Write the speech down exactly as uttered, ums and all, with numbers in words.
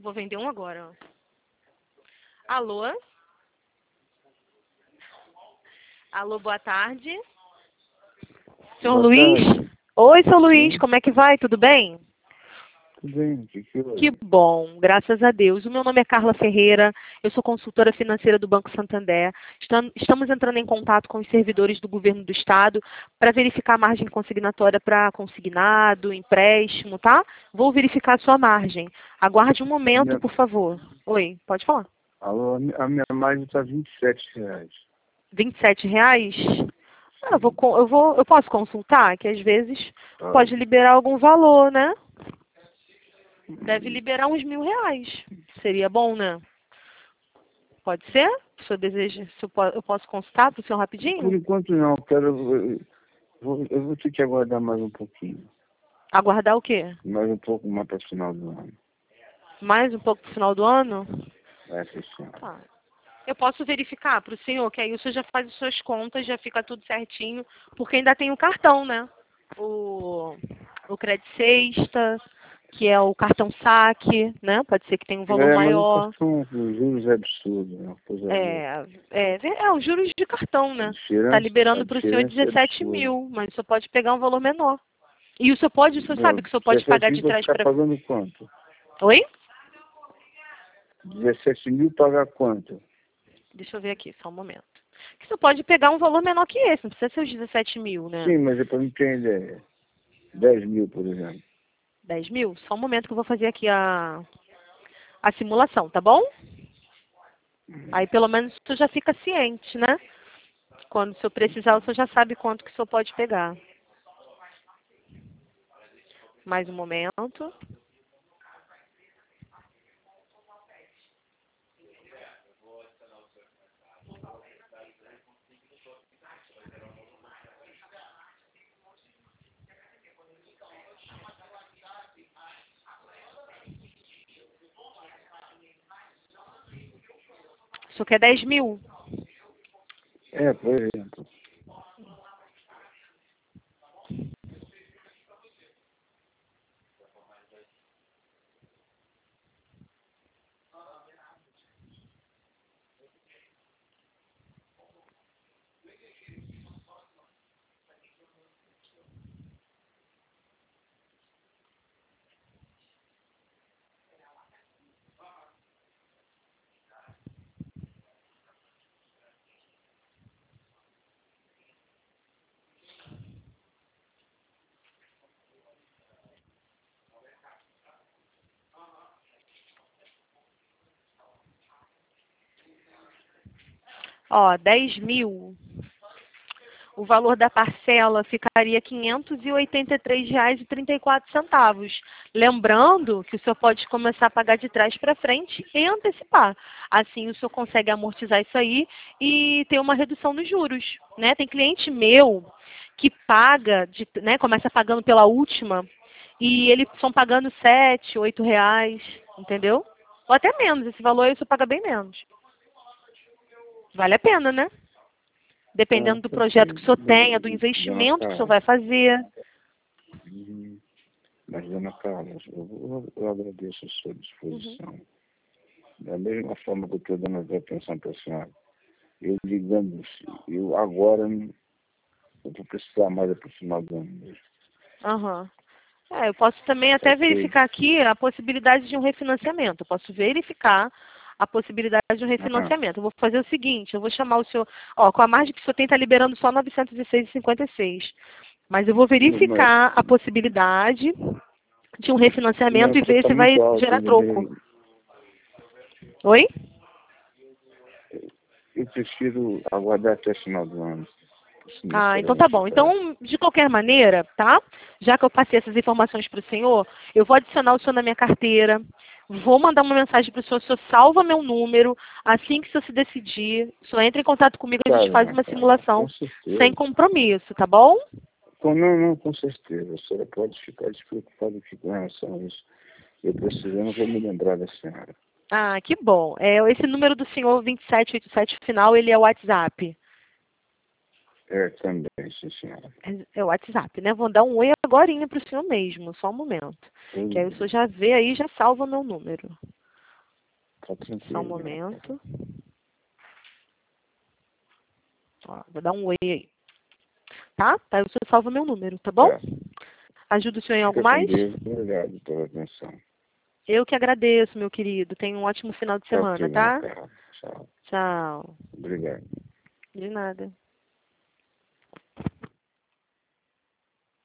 Vou vender um agora. Ó. Alô? Alô, boa tarde. Senhor Boa Luiz? tarde. Oi, seu Luiz, Sim. como é que vai? Tudo bem? Tudo bem, que que houve? Que bom, graças a Deus. O meu nome é Carla Ferreira, eu sou consultora financeira do Banco Santander. Estam- Estamos entrando em contato com os servidores do governo do estado para verificar a margem consignatória para consignado, empréstimo, tá? Vou verificar a sua margem. Aguarde um momento, Minha- por favor. Oi, pode falar. Alô, a mi- a minha margem está vinte e sete reais. vinte e sete reais? Ah, eu, vou, con- eu, vou, eu posso consultar, que às vezes Tá. pode liberar algum valor, né? Deve liberar uns mil reais. Seria bom, né? Pode ser? Se eu deseja, se eu, po- eu posso consultar para o senhor Por rapidinho? enquanto não, quero, eu, vou, eu vou ter que aguardar mais um pouquinho. Aguardar o quê? Mais um pouco mais para o final do ano. Mais um pouco para o final do ano? Essa senhora. Tá. Eu posso verificar para o senhor, que aí o senhor já faz as suas contas, já fica tudo certinho, porque ainda tem o cartão, né? O, o Credit Sexta, que é o cartão saque, né? Pode ser que tenha um valor É, mas o maior. cartão com juros é absurdo, é uma coisa louca. É, é, é, os juros de cartão, A né? diferença, Tá a liberando para o senhor diferença é dezessete absurda. mil, mas o senhor pode pegar um valor menor. E o senhor pode, o senhor sabe que o senhor pode pagar dezessete de mil vai trás ficar para... pagando quanto? Oi? dezessete mil pagar quanto? Deixa eu ver aqui, só um momento. Que você pode pegar um valor menor que esse, não precisa ser os dezessete mil, né? Sim, mas é para não ter ideia. dez mil, por exemplo. dez mil? Só um momento que eu vou fazer aqui a, a simulação, tá bom? Aí pelo menos o senhor já fica ciente, né? Quando o senhor precisar, o senhor já sabe quanto que o senhor pode pegar. Mais um momento. O senhor quer dez mil? É, por exemplo. Ó, dez mil. O valor da parcela ficaria quinhentos e oitenta e três reais e trinta e quatro centavos. Lembrando que o senhor pode começar a pagar de trás para frente e antecipar. Assim o senhor consegue amortizar isso aí e ter uma redução nos juros, né? Tem cliente meu que paga, de, né, começa pagando pela última e eles estão pagando sete, oito reais, entendeu? Ou até menos, esse valor aí o senhor paga bem menos. Vale a pena, né? Tá, Dependendo do projeto que o perfeito. senhor tenha, do Dona investimento que o senhor Carla. vai fazer. Uhum. Mas, Dona Carla, eu, eu, eu agradeço a sua disposição. Uhum. Da mesma forma que eu estou dando atenção para a senhora. Eu, digamos, eu agora não- eu vou precisar mais é para o final do ano mesmo. Aham. É, eu posso também até Ok? verificar aqui a possibilidade de um refinanciamento. Eu posso verificar a possibilidade de um Aham. refinanciamento. Eu vou fazer o seguinte, eu vou chamar o senhor, ó, com a margem que o senhor tem, está liberando só novecentos e seis reais e cinquenta e seis. Mas eu vou Mas, verificar a possibilidade de um não, refinanciamento e porque ver está se vai muito alto. gerar Eu, troco. eu Oi? eu prefiro aguardar até o final do ano. Isso me Ah, então será tá bom. necessário. Então, de qualquer maneira, tá? Já que eu passei essas informações para o senhor, eu vou adicionar o senhor na minha carteira, vou mandar uma mensagem para o senhor, o senhor salva meu número, assim que o senhor se decidir, o senhor entra em contato comigo, a Tá, gente faz Dona uma Carla, simulação com sem certeza. compromisso, tá bom? Com, não, não, com certeza. A senhora pode ficar despreocupada aqui com relação a isso. Eu precisando, vou me lembrar da senhora. Ah, que bom. É, esse número do senhor vinte e sete oitenta e sete final, ele é o WhatsApp. É, também, sim, senhora. É é o WhatsApp, né? Vou dar um oi agorinha para o senhor mesmo, só um momento. Que Tudo aí o bem. senhor já vê aí, já salva meu número. Tá tranquilo. Só um momento. Ó, vou dar um oi aí. Tá? Tá, eu só salvo meu número, tá bom? Tá. Ajuda o senhor em Fica algo com mais? Deus. Obrigado pela atenção. Eu que agradeço, meu querido. Tenha um ótimo final de semana, Ok, tá? Marta. Tchau. Tchau. Obrigado. De nada.